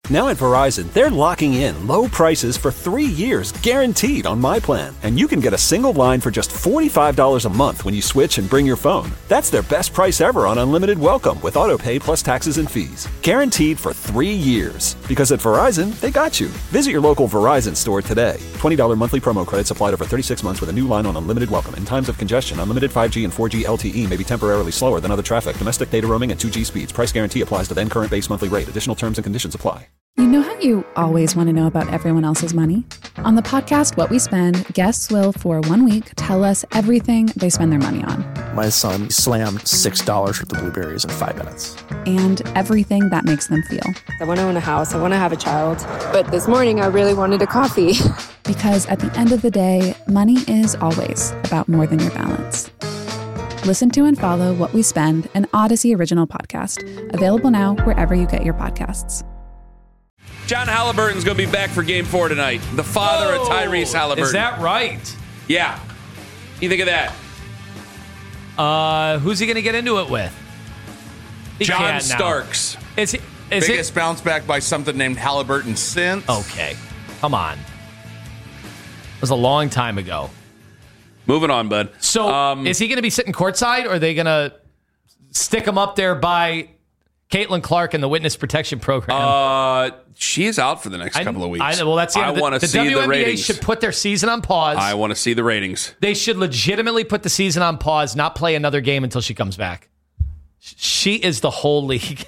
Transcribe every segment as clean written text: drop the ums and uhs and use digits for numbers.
Now at Verizon, they're locking in low prices for 3 years, guaranteed on my plan. And you can get a single line for just $45 a month when you switch and bring your phone. That's their best price ever on unlimited welcome with autopay plus taxes and fees. Guaranteed for 3 years. Because at Verizon, they got you. Visit your local Verizon store today. $20 monthly promo credits applied over 36 months with a new line on unlimited welcome. In times of congestion, unlimited 5G and 4G LTE may be temporarily slower than other traffic. Domestic data roaming at 2G speeds. Price guarantee applies to then current base monthly rate. Additional terms and conditions apply. You know how you always want to know about everyone else's money? On the podcast What We Spend, guests will, for 1 week, tell us everything they spend their money on. My son slammed $6 worth of blueberries in 5 minutes. And everything that makes them feel. I want to own a house. I want to have a child. But this morning, I really wanted a coffee. Because at the end of the day, money is always about more than your balance. Listen to and follow What We Spend, an Odyssey original podcast. Available now wherever you get your podcasts. John Halliburton's going to be back for Game 4 tonight. The father of Tyrese Halliburton. Is that right? Yeah. What do you think of that? Who's he going to get into it with? John Starks. Biggest bounce back by something named Halliburton since. Okay. Come on. It was a long time ago. Moving on, bud. So is he going to be sitting courtside, or are they going to stick him up there by Caitlin Clark in the witness protection program? She is out for the next couple of weeks. I want to see the ratings. The WNBA should put their season on pause. I want to see the ratings. They should legitimately put the season on pause, not play another game until she comes back. She is the whole league.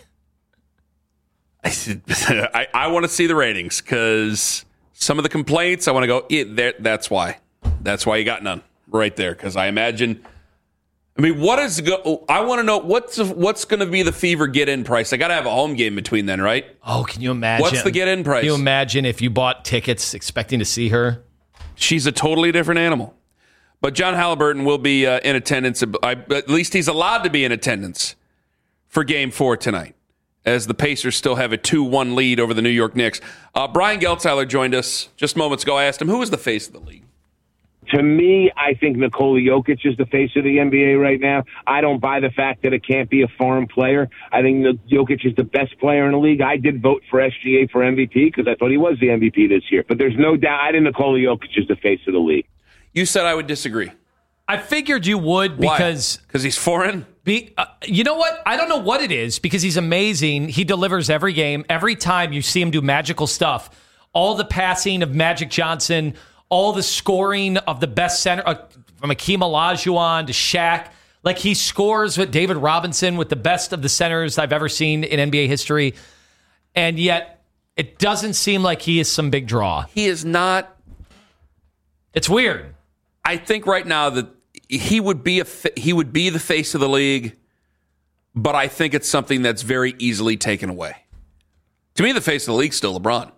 I want to see the ratings because some of the complaints, I want to go, that's why. That's why you got none right there. Because I imagine... I mean, I want to know what's going to be the fever get-in price. I got to have a home game between then, right? Oh, can you imagine? What's the get-in price? Can you imagine if you bought tickets expecting to see her? She's a totally different animal. But John Halliburton will be in attendance. At least he's allowed to be in attendance for Game 4 tonight, as the Pacers still have a 2-1 lead over the New York Knicks. Brian Geltzeiler joined us just moments ago. I asked him, who is the face of the league? To me, I think Nikola Jokic is the face of the NBA right now. I don't buy the fact that it can't be a foreign player. I think Jokic is the best player in the league. I did vote for SGA for MVP because I thought he was the MVP this year. But there's no doubt, I think Nikola Jokic is the face of the league. You said I would disagree. I figured you would because he's foreign? You know what? I don't know what it is because he's amazing. He delivers every game. Every time you see him do magical stuff. All the passing of Magic Johnson, all the scoring of the best center, from Akeem Olajuwon to Shaq. Like, he scores with David Robinson with the best of the centers I've ever seen in NBA history. And yet, it doesn't seem like he is some big draw. He is not. It's weird. I think right now that he would be the face of the league, but I think it's something that's very easily taken away. To me, the face of the league is still LeBron.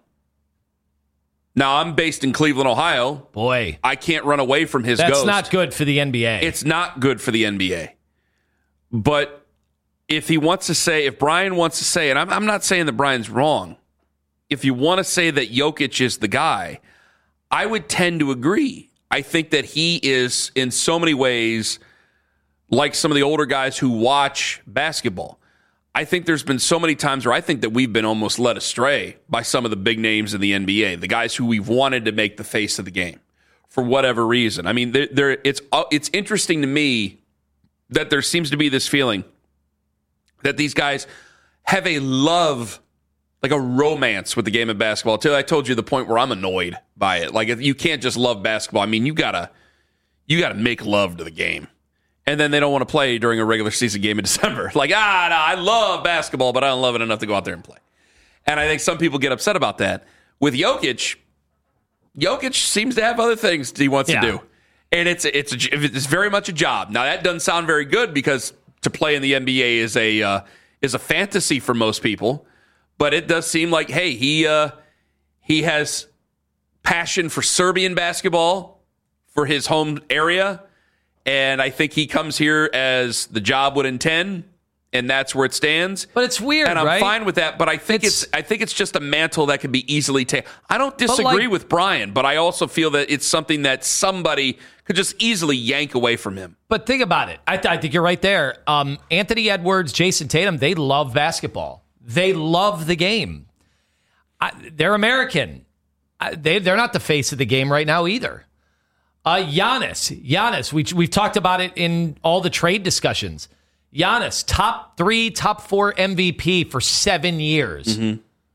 Now, I'm based in Cleveland, Ohio. Boy. I can't run away from his That's ghost. not good for the NBA. It's not good for the NBA. But if Brian wants to say, and I'm not saying that Brian's wrong, if you want to say that Jokic is the guy, I would tend to agree. I think that he is, in so many ways, like some of the older guys who watch basketball. I think there's been so many times where I think that we've been almost led astray by some of the big names in the NBA, the guys who we've wanted to make the face of the game for whatever reason. I mean, it's interesting to me that there seems to be this feeling that these guys have a love, like a romance with the game of basketball. Till I told you the point where I'm annoyed by it. Like, you can't just love basketball. I mean, you gotta make love to the game. And then they don't want to play during a regular season game in December. Like, no, I love basketball, but I don't love it enough to go out there and play. And I think some people get upset about that. With Jokic seems to have other things he wants to do. And it's very much a job. Now, that doesn't sound very good because to play in the NBA is a fantasy for most people. But it does seem like, hey, he has passion for Serbian basketball, for his home area. And I think he comes here as the job would intend, and that's where it stands. But it's weird, and I'm right? fine with that. But I think it's just a mantle that can be easily taken. I don't disagree with Brian, but I also feel that it's something that somebody could just easily yank away from him. But think about it. I think you're right there. Anthony Edwards, Jason Tatum, they love basketball. They love the game. They're American. They're not the face of the game right now either. Giannis, we've talked about it in all the trade discussions. Giannis, top 3, top 4 MVP for 7 years. Mm-hmm.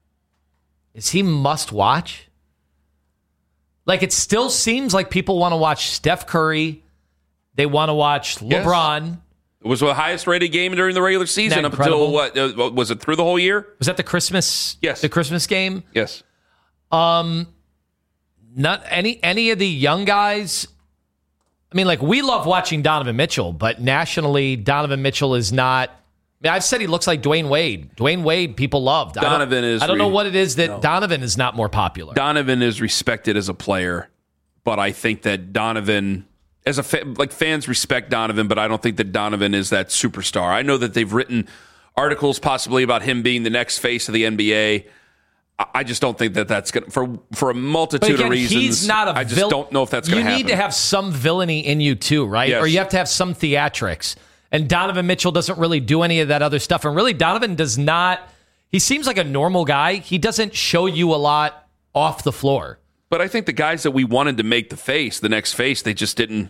Is he must watch? Like, it still seems like people want to watch Steph Curry. They want to watch LeBron. Yes. It was the highest rated game during the regular season up until what? Was it through the whole year? Was that the Christmas? Yes. The Christmas game? Yes. Not any of the young guys. I mean, like, we love watching Donovan Mitchell, but nationally, Donovan Mitchell is not. I mean, I've said he looks like Dwayne Wade. Dwayne Wade, people loved. I don't know what it is that Donovan is not more popular. Donovan is respected as a player, but I think that Donovan, as fans respect Donovan, but I don't think that Donovan is that superstar. I know that they've written articles possibly about him being the next face of the NBA. I just don't think that that's going to, for a multitude of reasons. He's not a I just don't know if that's going to happen. You need to have some villainy in you too, right? Yes. Or you have to have some theatrics. And Donovan Mitchell doesn't really do any of that other stuff. And really, Donovan does not. He seems like a normal guy. He doesn't show you a lot off the floor. But I think the guys that we wanted to make the next face, they just didn't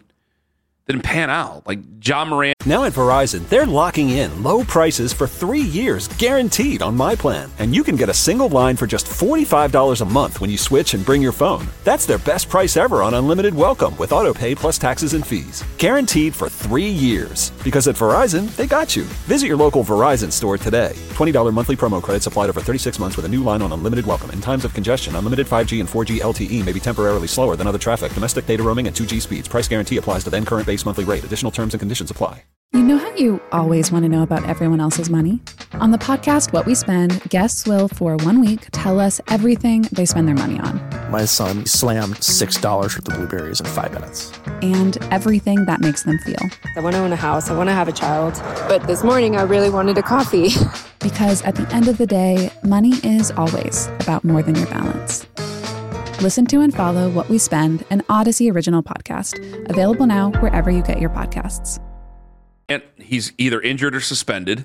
pan out. Like Ja Morant. Now at Verizon, they're locking in low prices for 3 years, guaranteed on My Plan. And you can get a single line for just $45 a month when you switch and bring your phone. That's their best price ever on unlimited welcome with autopay plus taxes and fees. Guaranteed for 3 years. Because at Verizon, they got you. Visit your local Verizon store today. $20 monthly promo credits applied over 36 months with a new line on unlimited welcome. In times of congestion, unlimited 5G and 4G LTE may be temporarily slower than other traffic. Domestic data roaming at 2G speeds. Price guarantee applies to then current base monthly rate. Additional terms and conditions apply. You know how you always want to know about everyone else's money? On the podcast What We Spend, guests will, for 1 week, tell us everything they spend their money on. My son slammed $6 worth of blueberries in 5 minutes. And everything that makes them feel. I want to own a house. I want to have a child. But this morning, I really wanted a coffee. Because at the end of the day, money is always about more than your balance. Listen to and follow What We Spend, an Odyssey original podcast. Available now wherever you get your podcasts. And he's either injured or suspended.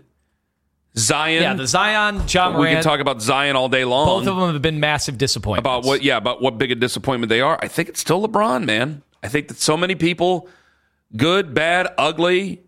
Zion. Yeah, the Zion, Ja Morant. We can talk about Zion all day long. Both of them have been massive disappointments. About what big a disappointment they are. I think it's still LeBron, man. I think that so many people, good, bad, ugly,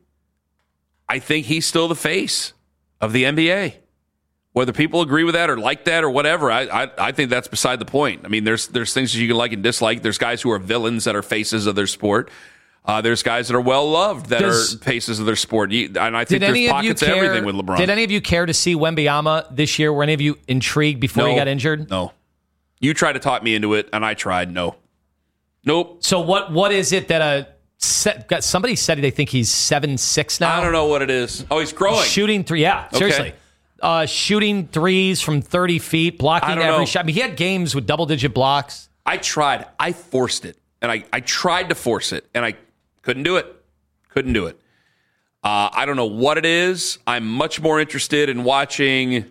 I think he's still the face of the NBA. Whether people agree with that or like that or whatever, I think that's beside the point. I mean, there's things that you can like and dislike. There's guys who are villains that are faces of their sport. There's guys that are well-loved that are faces of their sport. And I think there's pockets of everything with LeBron. Did any of you care to see Wembanyama this year? Were any of you intrigued before he got injured? No. You tried to talk me into it, and I tried. No. Nope. So what is it that somebody said they think he's 7'6" now? I don't know what it is. Oh, he's growing. Shooting three. Yeah, seriously. Okay. Shooting threes from 30 feet, blocking every shot. I mean, he had games with double-digit blocks. I tried. I forced it. And I tried to force it, and I couldn't do it. I don't know what it is. I'm much more interested in watching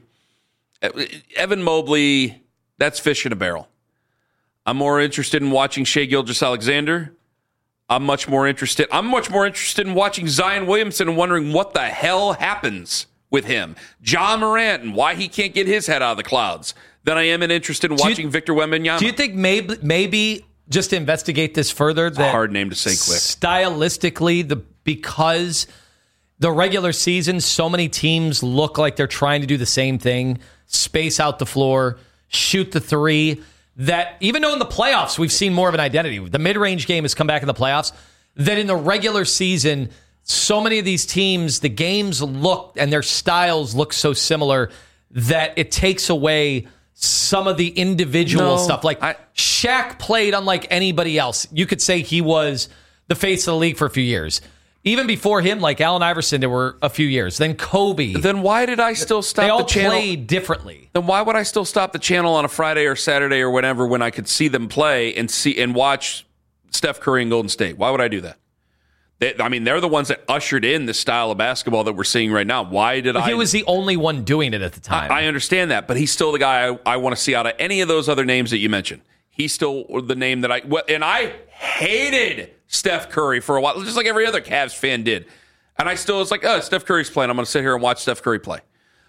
Evan Mobley. That's fish in a barrel. I'm more interested in watching Shai Gilgeous-Alexander. I'm much more interested in watching Zion Williamson and wondering what the hell happens with him. Ja Morant and why he can't get his head out of the clouds than I am interested in watching Victor Wembanyama. Do you think maybe just to investigate this further, it's a hard name to say quick. Stylistically, because the regular season, so many teams look like they're trying to do the same thing, space out the floor, shoot the three, that even though in the playoffs we've seen more of an identity, the mid-range game has come back in the playoffs, that in the regular season, so many of these teams, the games look and their styles look so similar that it takes away some of the individual stuff. Like Shaq played unlike anybody else. You could say he was the face of the league for a few years. Even before him, like Allen Iverson, there were a few years. Then Kobe. Then why did I still stop the channel? They all played differently. Then why would I still stop the channel on a Friday or Saturday or whatever when I could see them play and watch Steph Curry and Golden State? Why would I do that? They're the ones that ushered in the style of basketball that we're seeing right now. Why did He was the only one doing it at the time. I understand that, but he's still the guy I want to see out of any of those other names that you mentioned. He's still the name that I hated Steph Curry for a while, just like every other Cavs fan did. And I still was like, Steph Curry's playing. I'm going to sit here and watch Steph Curry play.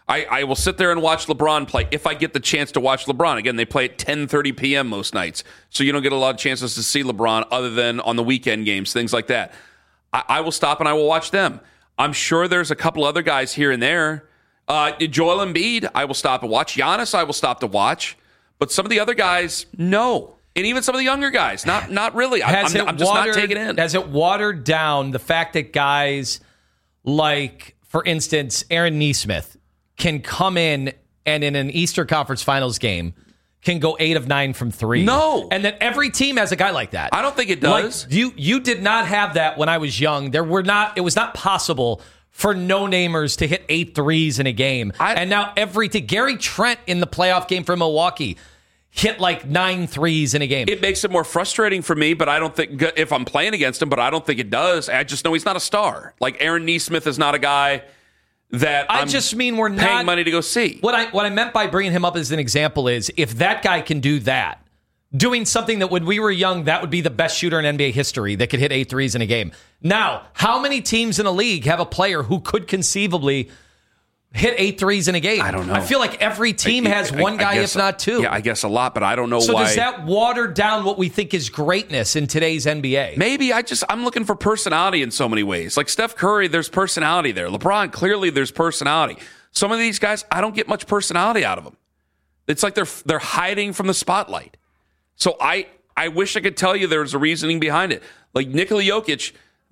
I will sit there and watch LeBron play if I get the chance to watch LeBron. Again, they play at 10:30 p.m. most nights, so you don't get a lot of chances to see LeBron other than on the weekend games, things like that. I will stop and I will watch them. I'm sure there's a couple other guys here and there. Joel Embiid, I will stop and watch. Giannis, I will stop to watch. But some of the other guys, no. And even some of the younger guys, not really. I'm just not taking it in. Has it watered down the fact that guys like, for instance, Aaron Nesmith can come in and in an Eastern Conference Finals game can go 8 of 9 from 3? No. And that every team has a guy like that. I don't think it does. Like, you did not have that when I was young. It was not possible for no-namers to hit 8 threes in a game. And now Gary Trent in the playoff game for Milwaukee hit like 9 threes in a game. It makes it more frustrating for me, but I don't think if I'm playing against him, but I don't think it does. I just know he's not a star. Like Aaron Nesmith is not a guy that I'm we're not paying money to go see. What I meant by bringing him up as an example is if that guy can do that, doing something that when we were young, that would be the best shooter in NBA history that could hit 8 threes in a game. Now, how many teams in the league have a player who could conceivably hit 8 threes in a game? I don't know. I feel like every team has one guy, if not two. Yeah, I guess a lot, but I don't know why. So does that water down what we think is greatness in today's NBA? Maybe. I'm looking for personality in so many ways. Like Steph Curry, there's personality there. LeBron, clearly there's personality. Some of these guys, I don't get much personality out of them. It's like they're hiding from the spotlight. So I wish I could tell you there's a reasoning behind it. Like Nikola Jokic,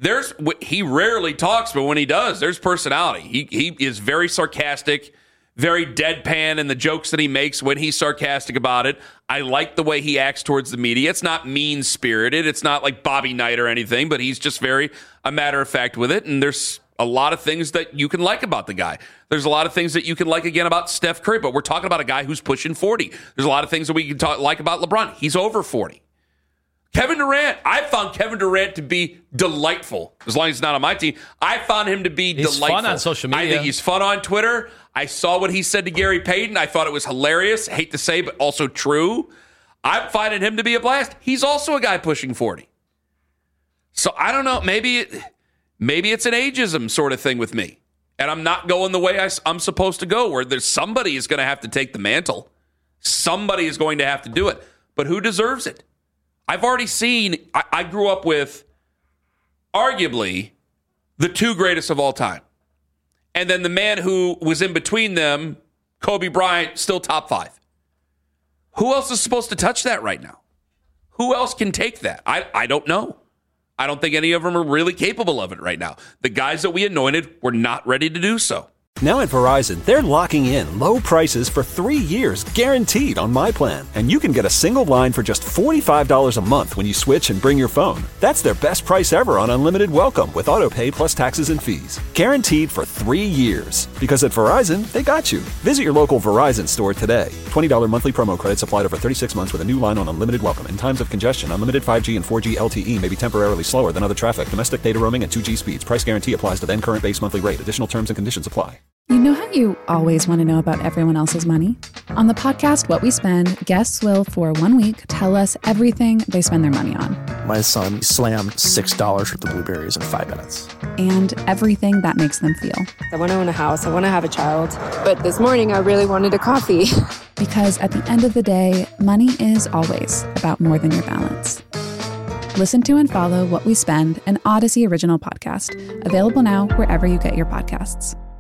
he rarely talks, but when he does, there's personality. He is very sarcastic, very deadpan in the jokes that he makes when he's sarcastic about it. I like the way he acts towards the media. It's not mean-spirited. It's not like Bobby Knight or anything, but he's just very a matter of fact with it. And there's a lot of things that you can like about the guy. There's a lot of things that you can like, again, about Steph Curry, but we're talking about a guy who's pushing 40. There's a lot of things that we can like about LeBron. He's over 40. Kevin Durant, I found Kevin Durant to be delightful. As long as he's not on my team, I found him to be delightful. He's fun on social media. I think he's fun on Twitter. I saw what he said to Gary Payton. I thought it was hilarious. Hate to say, but also true. I'm finding him to be a blast. He's also a guy pushing 40. So I don't know. Maybe it's an ageism sort of thing with me. And I'm not going the way I'm supposed to go, where there's somebody is going to have to take the mantle. Somebody is going to have to do it. But who deserves it? I've already seen, I grew up with arguably the 2 greatest of all time. And then the man who was in between them, Kobe Bryant, still top 5. Who else is supposed to touch that right now? Who else can take that? I don't know. I don't think any of them are really capable of it right now. The guys that we anointed were not ready to do so. Now at Verizon, they're locking in low prices for 3 years, guaranteed on my plan. And you can get a single line for just $45 a month when you switch and bring your phone. That's their best price ever on unlimited welcome with autopay plus taxes and fees. Guaranteed for 3 years. Because at Verizon, they got you. Visit your local Verizon store today. $20 monthly promo credits applied over 36 months with a new line on unlimited welcome. In times of congestion, unlimited 5G and 4G LTE may be temporarily slower than other traffic. Domestic data roaming at 2G speeds. Price guarantee applies to then current base monthly rate. Additional terms and conditions apply. You know how you always want to know about everyone else's money? On the podcast What We Spend, guests will, for 1 week, tell us everything they spend their money on. My son slammed $6 worth of blueberries in 5 minutes. And everything that makes them feel. I want to own a house. I want to have a child. But this morning, I really wanted a coffee. Because at the end of the day, money is always about more than your balance. Listen to and follow What We Spend, an Odyssey original podcast. Available now wherever you get your podcasts.